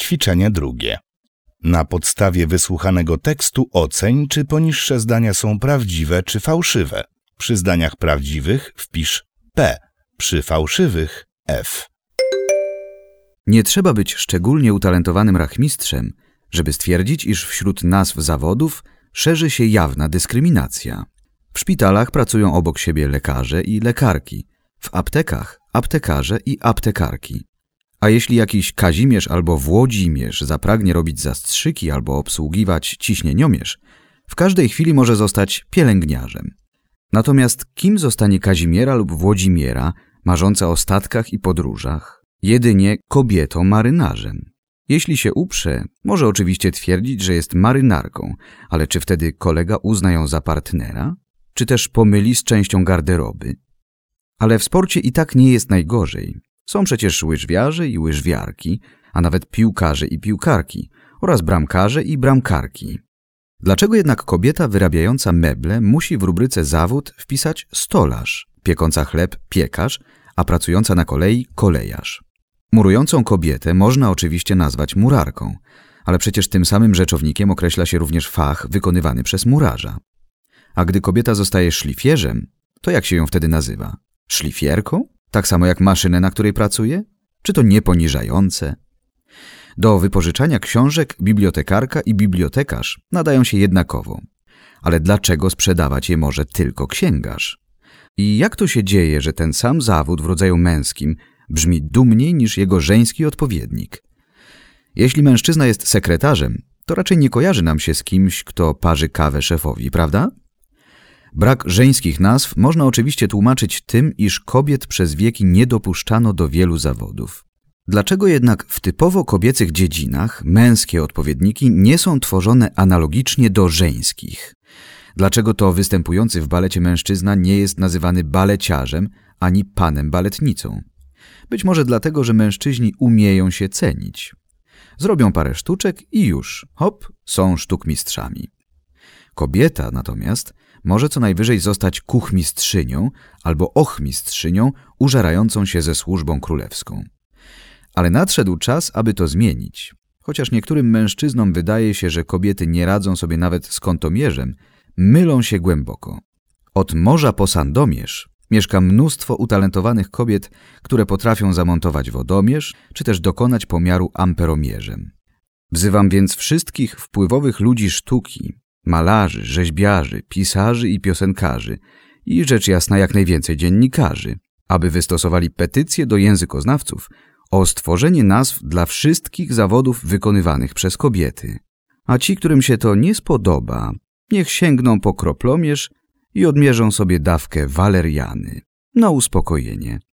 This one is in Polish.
Ćwiczenie drugie. Na podstawie wysłuchanego tekstu oceń, czy poniższe zdania są prawdziwe czy fałszywe. Przy zdaniach prawdziwych wpisz P, przy fałszywych F. Nie trzeba być szczególnie utalentowanym rachmistrzem, żeby stwierdzić, iż wśród nazw zawodów szerzy się jawna dyskryminacja. W szpitalach pracują obok siebie lekarze i lekarki, w aptekach aptekarze i aptekarki. A jeśli jakiś Kazimierz albo Włodzimierz zapragnie robić zastrzyki albo obsługiwać ciśnieniomierz, w każdej chwili może zostać pielęgniarzem. Natomiast kim zostanie Kazimiera lub Włodzimiera, marząca o statkach i podróżach? Jedynie kobietą marynarzem. Jeśli się uprze, może oczywiście twierdzić, że jest marynarką, ale czy wtedy kolega uzna ją za partnera? Czy też pomyli z częścią garderoby? Ale w sporcie i tak nie jest najgorzej. Są przecież łyżwiarze i łyżwiarki, a nawet piłkarze i piłkarki oraz bramkarze i bramkarki. Dlaczego jednak kobieta wyrabiająca meble musi w rubryce zawód wpisać stolarz, piekąca chleb piekarz, a pracująca na kolei kolejarz? Murującą kobietę można oczywiście nazwać murarką, ale przecież tym samym rzeczownikiem określa się również fach wykonywany przez murarza. A gdy kobieta zostaje szlifierzem, to jak się ją wtedy nazywa? Szlifierką? Tak samo jak maszynę, na której pracuje? Czy to nieponiżające? Do wypożyczania książek bibliotekarka i bibliotekarz nadają się jednakowo. Ale dlaczego sprzedawać je może tylko księgarz? I jak to się dzieje, że ten sam zawód w rodzaju męskim brzmi dumniej niż jego żeński odpowiednik? Jeśli mężczyzna jest sekretarzem, to raczej nie kojarzy nam się z kimś, kto parzy kawę szefowi, prawda? Brak żeńskich nazw można oczywiście tłumaczyć tym, iż kobiet przez wieki nie dopuszczano do wielu zawodów. Dlaczego jednak w typowo kobiecych dziedzinach męskie odpowiedniki nie są tworzone analogicznie do żeńskich? Dlaczego to występujący w balecie mężczyzna nie jest nazywany baleciarzem ani panem baletnicą? Być może dlatego, że mężczyźni umieją się cenić. Zrobią parę sztuczek i już, hop, są sztukmistrzami. Kobieta natomiast może co najwyżej zostać kuchmistrzynią albo ochmistrzynią użerającą się ze służbą królewską. Ale nadszedł czas, aby to zmienić. Chociaż niektórym mężczyznom wydaje się, że kobiety nie radzą sobie nawet z kątomierzem, mylą się głęboko. Od morza po Sandomierz mieszka mnóstwo utalentowanych kobiet, które potrafią zamontować wodomierz, czy też dokonać pomiaru amperomierzem. Wzywam więc wszystkich wpływowych ludzi sztuki, malarzy, rzeźbiarzy, pisarzy i piosenkarzy i rzecz jasna jak najwięcej dziennikarzy, aby wystosowali petycję do językoznawców o stworzenie nazw dla wszystkich zawodów wykonywanych przez kobiety. A ci, którym się to nie spodoba, niech sięgną po kroplomierz i odmierzą sobie dawkę waleriany na uspokojenie.